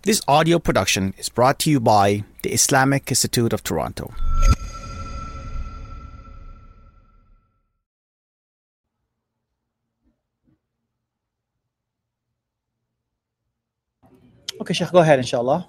This audio production is brought to you by the Islamic Institute of Toronto. Okay, Sheikh, go ahead, inshallah.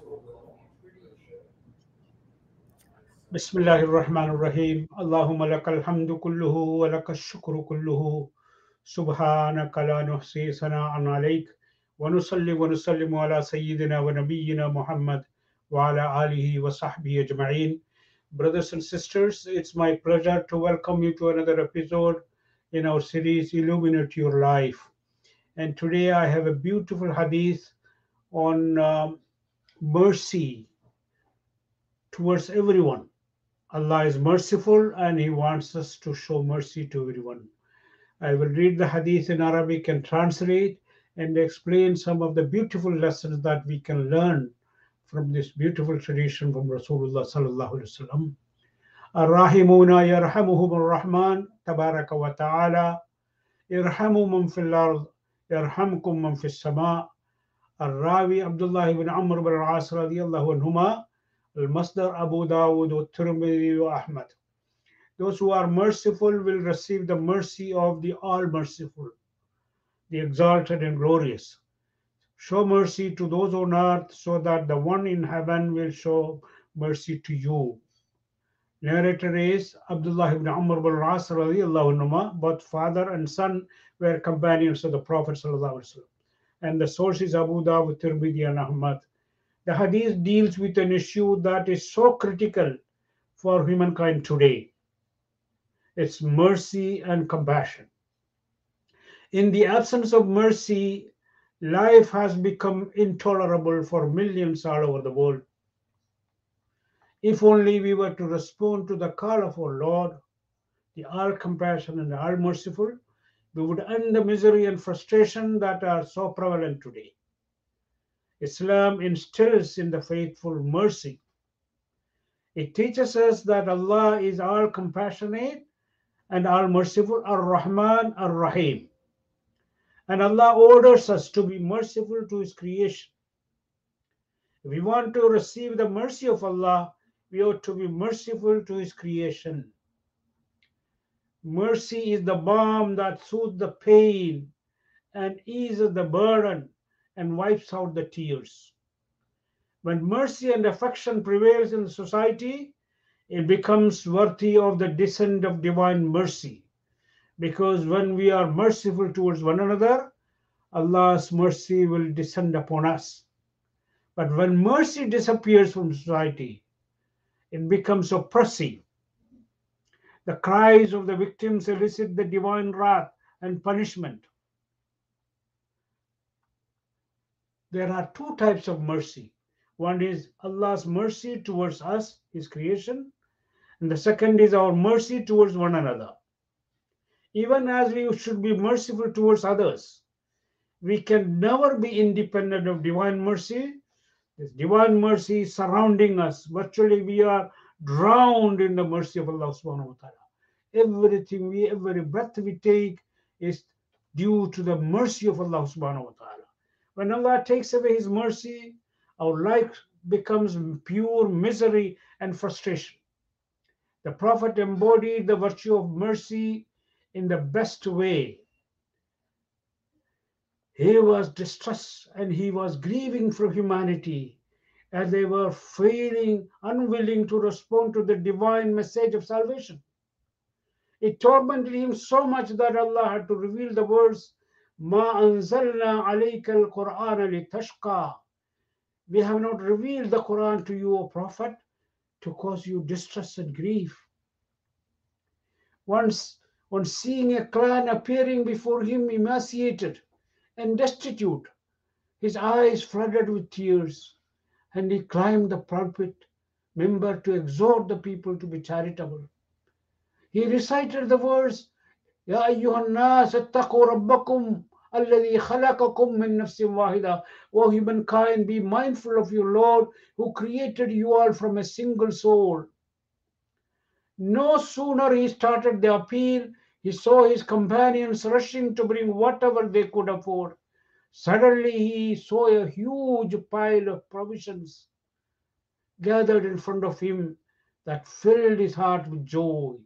Bismillahir Rahmanir Rahim. Allahumma lakal hamdu kulluhu wa lakal shukru kulluhu. Subhanaka la nuhsi sana'an alayk. Wa nusalli wa nusallimu ala sayyidina wa nabiyyina Muhammad wa ala alihi wa sahbihi ajma'in. Brothers and sisters, it's my pleasure to welcome you to another episode in our series Illuminate Your Life. And today I have a beautiful hadith on mercy towards everyone. Allah is merciful and He wants us to show mercy to everyone. I will read the hadith in Arabic and translate and explain some of the beautiful lessons that we can learn from this beautiful tradition from Rasulullah sallallahu alaihi wasallam. Ar-Rahimuna yarhamuhum ar-Rahman tabaraka wa ta'ala. Irhamu man fil ard yarhamkum man fis sama'. Ar-Rawi Abdullah ibn Amr ibn al-As radiyallahu anhuma. Al-Masdar Abu Dawud wa Tirmidhi wa Ahmad. Those who are merciful will receive the mercy of the All-Merciful, the Exalted and Glorious. Show mercy to those on earth so that the one in heaven will show mercy to you. Narrator is Abdullah ibn Amr ibn al-As radiyallahu anhuma. Both father and son were companions of the Prophet sallallahu alaihi wasallam. And the source is Abu Dawud, Tirmidhi and Ahmad. The hadith deals with an issue that is so critical for humankind today. It's mercy and compassion. In the absence of mercy, life has become intolerable for millions all over the world. If only we were to respond to the call of our Lord, the all-compassionate and all-merciful, we would end the misery and frustration that are so prevalent today. Islam instills in the faithful mercy. It teaches us that Allah is all compassionate and all merciful, Ar-Rahman, Ar-Rahim. And Allah orders us to be merciful to His creation. If we want to receive the mercy of Allah, we ought to be merciful to His creation. Mercy is the balm that soothes the pain and eases the burden and wipes out the tears. When mercy and affection prevails in society, it becomes worthy of the descent of divine mercy. Because when we are merciful towards one another, Allah's mercy will descend upon us. But when mercy disappears from society, it becomes oppressive. The cries of the victims elicit the divine wrath and punishment. There are two types of mercy. One is Allah's mercy towards us, His creation, and the second is our mercy towards one another. Even as we should be merciful towards others, we can never be independent of divine mercy. This divine mercy is surrounding us. Virtually, we are drowned in the mercy of Allah subhanahu wa ta'ala. Every breath we take is due to the mercy of Allah subhanahu wa ta'ala. When Allah takes away His mercy, our life becomes pure misery and frustration. The Prophet embodied the virtue of mercy in the best way. He was distressed and he was grieving for humanity as they were feeling unwilling to respond to the divine message of salvation. It tormented him so much that Allah had to reveal the words, Ma anzalna alayka al-Qur'ana litashqa. We have not revealed the Quran to you, O Prophet, to cause you distress and grief. Once, on seeing a clan appearing before him emaciated and destitute, his eyes flooded with tears, and he climbed the pulpit member to exhort the people to be charitable. He recited the verse, Ya ayyuhan nas attaqu rabbakum alladhi khalaqakum min nafsin wahida. O humankind, be mindful of your Lord who created you all from a single soul. No sooner he started the appeal, he saw his companions rushing to bring whatever they could afford. Suddenly he saw a huge pile of provisions gathered in front of him that filled his heart with joy.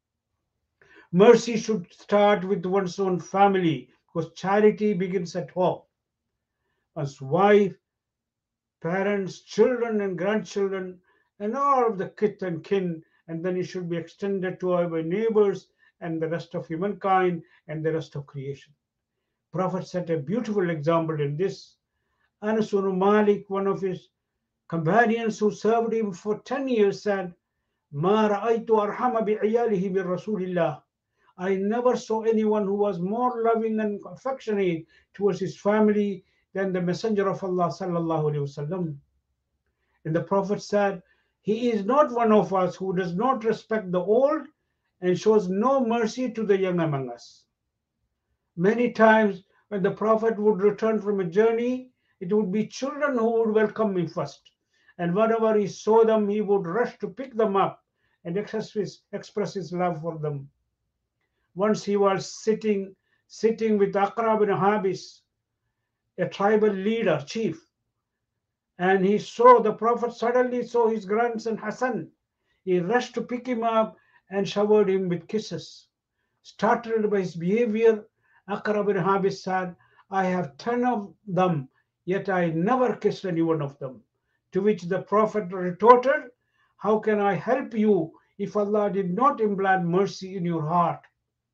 Mercy should start with one's own family because charity begins at home. One's wife, parents, children, and grandchildren, and all of the kith and kin, and then it should be extended to our neighbors and the rest of humankind and the rest of creation. Prophet set a beautiful example in this. Anas ibn Malik, one of his companions who served him for 10 years, said, "Ma ra'aytu arhama bi'iyalihi min Rasulillah." I never saw anyone who was more loving and affectionate towards his family than the Messenger of Allah sallallahu alaihi wasallam. And the Prophet said, "He is not one of us who does not respect the old and shows no mercy to the young among us." Many times when the Prophet would return from a journey, it would be children who would welcome him first. And whenever he saw them, he would rush to pick them up and express his love for them. Once he was sitting with Aqra bin Habis, a tribal leader, chief, and he saw the Prophet suddenly saw his grandson Hassan. He rushed to pick him up and showered him with kisses. Startled by his behavior, Aqra bin Habis said, "I have 10 of them, yet I never kissed any one of them." To which the Prophet retorted, "How can I help you if Allah did not implant mercy in your heart?"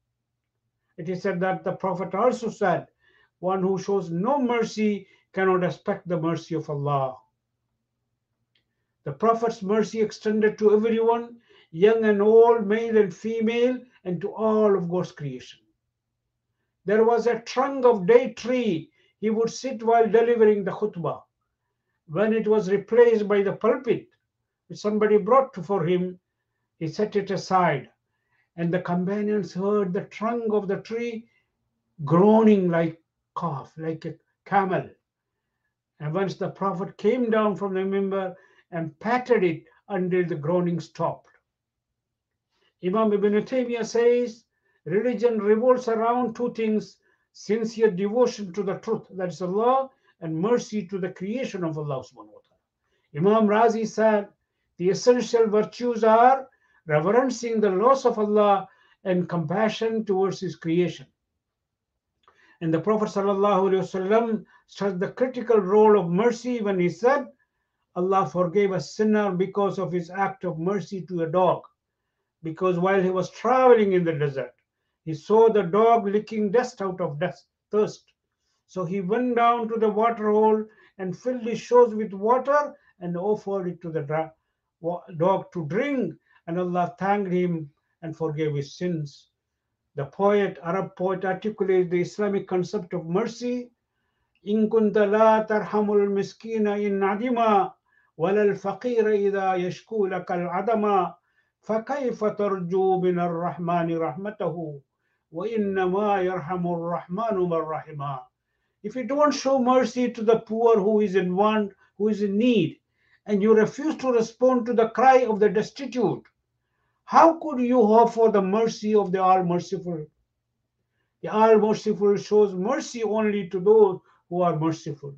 It is said that the Prophet also said, "One who shows no mercy cannot expect the mercy of Allah." The Prophet's mercy extended to everyone, young and old, male and female, and to all of God's creation. There was a trunk of date tree he would sit while delivering the khutbah. When it was replaced by the pulpit, which somebody brought for him, he set it aside, and the companions heard the trunk of the tree groaning like a camel. And once the Prophet came down from the minbar and patted it until the groaning stopped. Imam Ibn Taymiyyah says, religion revolves around two things: sincere devotion to the truth, that is Allah, and mercy to the creation of Allah subhanahu wa ta'ala. Imam Razi said, the essential virtues are reverencing the laws of Allah and compassion towards his creation. And the Prophet ﷺ stressed the critical role of mercy when he said, Allah forgave a sinner because of his act of mercy to a dog. Because while he was traveling in the desert, he saw the dog licking dust out of thirst. So he went down to the water hole and filled his shoes with water and offered it to the dog to drink. And Allah thanked him and forgave his sins. The Arab poet, articulates the Islamic concept of mercy. In kunta la tarhamul miskina in nadima, walal faqira idha yashku lakal adama, fakayfa tarju min ar-rahmani rahmatahu, wa innama yarhamur rahmanu man rahima. If you don't show mercy to the poor who is in want, who is in need, and you refuse to respond to the cry of the destitute, how could you hope for the mercy of the All-Merciful? The All-Merciful shows mercy only to those who are merciful.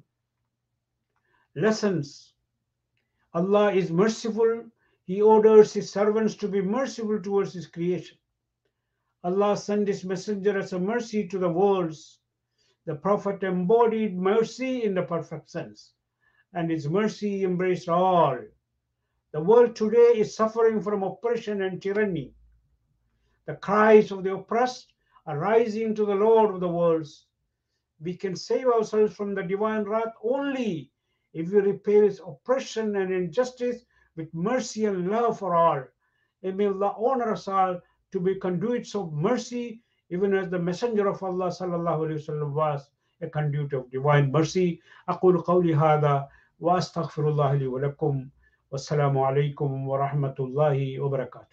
Lessons. Allah is merciful. He orders his servants to be merciful towards his creation. Allah sent his messenger as a mercy to the worlds. The Prophet embodied mercy in the perfect sense, and his mercy embraced all. The world today is suffering from oppression and tyranny. The cries of the oppressed are rising to the Lord of the worlds. We can save ourselves from the divine wrath only if we replace oppression and injustice with mercy and love for all. And may Allah honor us all to be conduits of mercy, even as the Messenger of Allah sallallahu alaihi wasallam was a conduit of divine mercy. أقول قولي هذا وأستغفر الله لي ولكم. والسلام عليكم ورحمة الله وبركاته.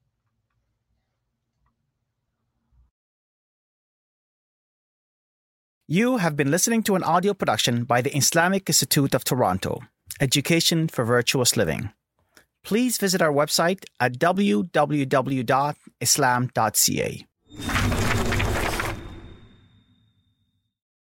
You have been listening to an audio production by the Islamic Institute of Toronto, Education for Virtuous Living. Please visit our website at www.islam.ca.